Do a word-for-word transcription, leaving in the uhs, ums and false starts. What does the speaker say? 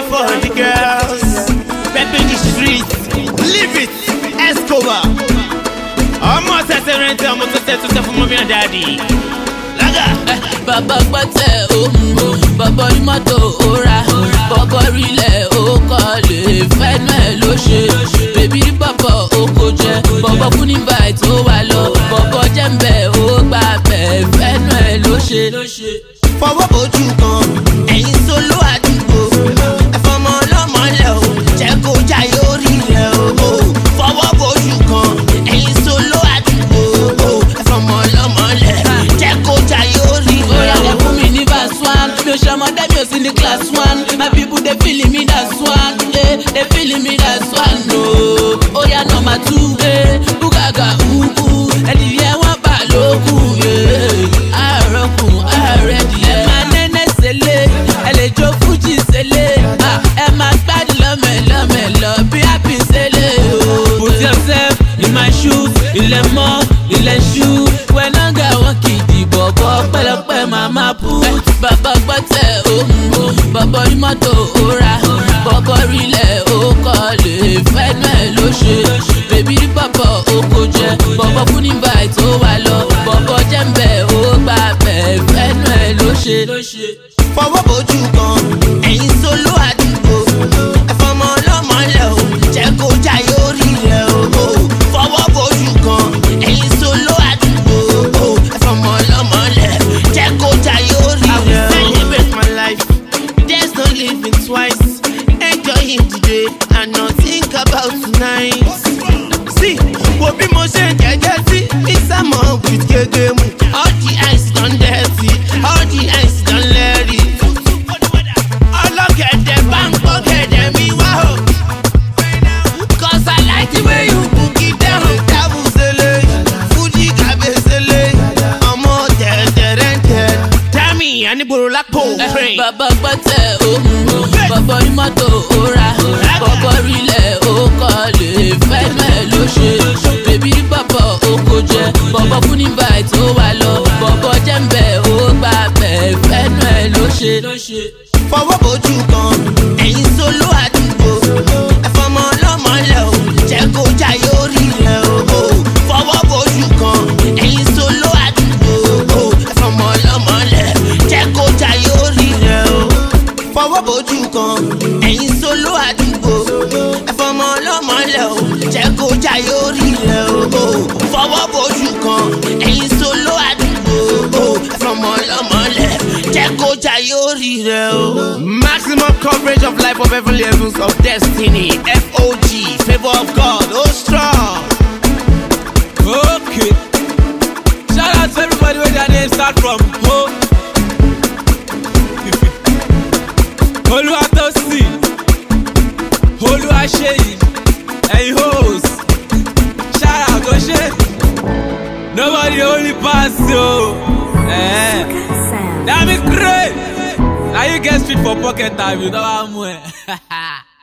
for the girls. Pepping the streets, live it, Escobar. I'm not a rent, I'm not a set to for mommy and daddy. Laga, Baba gbọ́tẹ̀ òun, bàbá rí mọ́tò òra, bàbá rílẹ̀ ó kọ́lé, fẹ́nu ẹ̀ ló ṣe. Bèbí rí bàbá oko jẹ, bàbá fún invite ó wà lọ, bàbá jẹ́ ń bẹ̀ ó gbà bẹ̀, fẹ́nu ẹ̀ ló ṣe. fọwọ́ ojú kan, ẹ̀yin solo àdúgbò, ẹ̀fọ́mọ ọlọ́mọ lẹ̀ o, jẹ́ kó jayé orí rẹ̀ o. Fọwọ́ ojú kan, ẹ̀yin solo àdúgbò, ẹ̀fọ́mọ ọlọ́mọ lẹ̀, jẹ́ kó jayé orí rẹ̀ o. Oya ẹ fún mi ní verse one, mi ò ṣe ọmọdé mi ò sí ní class one, my people dey feeling me that's one, eh, dey feeling me that's one no. Oya number two, eh, búgàgà uhu, ẹ̀dìyẹ wọn bá lókun, eh, àròkùn àrẹ̀dìyẹ. Ẹ máa nẹ́nẹ́ sẹ́lẹ̀, ẹ lè jó fújì sẹ́lẹ̀, ẹ máa gbádùn lọ́mẹ̀lọ́mẹ̀ lọ bí happy sẹ́lẹ̀ o. Put yourself in my shoes, ilẹ̀ mọ́ ilẹ̀ ṣú, when hunger wọn kì í dìbò bọ́ pẹ́lẹ́pẹ́ màmá put. Bàbá gbọ́tẹ̀ òun, bàbá rí mọ́tò òra, bàbá rílẹ̀ ó kọ́lé, fẹ́nu ẹ̀ ló ṣe. Bèbí rí bàbá oko jẹ, bàbá fún invite ó wà lọ, bàbá jẹ́ ń bẹ̀ ó gbà bẹ̀, fẹ́nu ẹ̀ ló ṣe. Fọwọ́ ojú kan, ẹ̀yin solo àdúgbò, ẹ̀fọ́mọ ọlọ́mọ lẹ̀ o, jẹ́ kó jayé orí rẹ̀ o. Fọwọ́ ojú kan, ẹ̀yin solo àdúgbò, ẹ̀fọ́mọ ọlọ́mọ lẹ̀, jẹ́ kó jayé orí rẹ̀ o. I will celebrate my life, there's no living twice. Enjoying today and not think about tonight. See, wo bí mo ṣe ń jẹ́jẹ́ sí, ìsàmọ̀ with gègé mu. All the eyes done dirty, all the eyes done lẹ́rìí. Ọlọ́gẹ̀dẹ̀ bá ń gbọ́ gẹ̀dẹ̀ mi wá o. Cause I like the way you book it down. Dábù sẹ́lẹ̀, Fuji kàbẹ̀ sẹ́lẹ̀, ọmọ tẹ̀tẹ̀rẹ̀ntẹ̀. Dami Aniboro lápò. Bàbá gbọ́tẹ̀ òun, bàbá rí mọ́tò òra, bàbá rílẹ̀ ó kọ́lé, fẹ́nu ẹ̀ ló ṣe. Bèbí rí bàbá oko jẹ, bàbá fún invite ó wà lọ, bàbá jẹ́ ń bẹ̀ ó gbà bẹ̀, fẹ́nu ẹ̀ ló ṣe. Fọwọ́ ojú kan, ẹ̀yin solo àdúgbò, ẹ̀fọ́mọ ọlọ́mọ lẹ̀ o, jẹ́ kó jayé orí rẹ̀ o. Fọwọ́ ojú kan, ẹ̀yin solo àdúgbò, ẹ̀fọ́mọ ọlọ́mọ lẹ̀, jẹ́ kó jayé orí rẹ̀ o. Fọwọ́ ojú kan, ẹ̀yin solo àdúgbò, ẹ̀fọ́mọ ọlọ́mọ lẹ̀ o, jẹ́ kó jayé orí rẹ̀ o. Fọwọ́ ojú kan, ẹ̀yin solo àdúgbò, ẹ̀fọ́mọ ọlọ́mọ lẹ̀, jẹ́ kó jayé orí rẹ̀ o. Maximum coverage of life of every levels of destiny. F O G, favor of God, oh strong. Okay. Shout out to everybody where their name start from Ho. Oluwatosi, Oluwaseyi, hey hoes. Shout out to Oshe. Nobody only pass yo. Eh. That be great. Now you get street for pocket time, you know what I'm